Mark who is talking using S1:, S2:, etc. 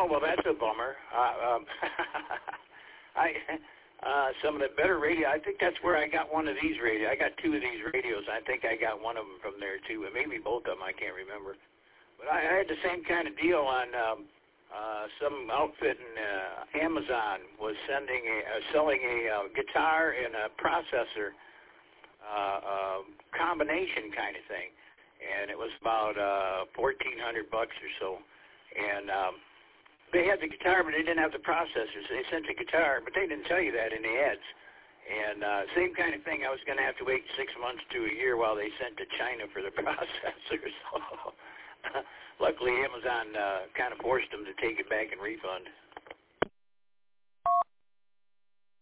S1: Oh, well, that's a bummer. Some of the better radio, I think that's where I got one of these radios. I got two of these radios. I think I got one of them from there, too, and maybe both of them. I can't remember. But I had the same kind of deal on some outfit in Amazon was selling a guitar and a processor combination kind of thing. And it was about $1,400 or so. And they had the guitar, but they didn't have the processor. So they sent the guitar, but they didn't tell you that in the ads. And same kind of thing. I was going to have to wait 6 months to a year while they sent to China for the processor. So luckily, Amazon kind of forced them to take it back and refund.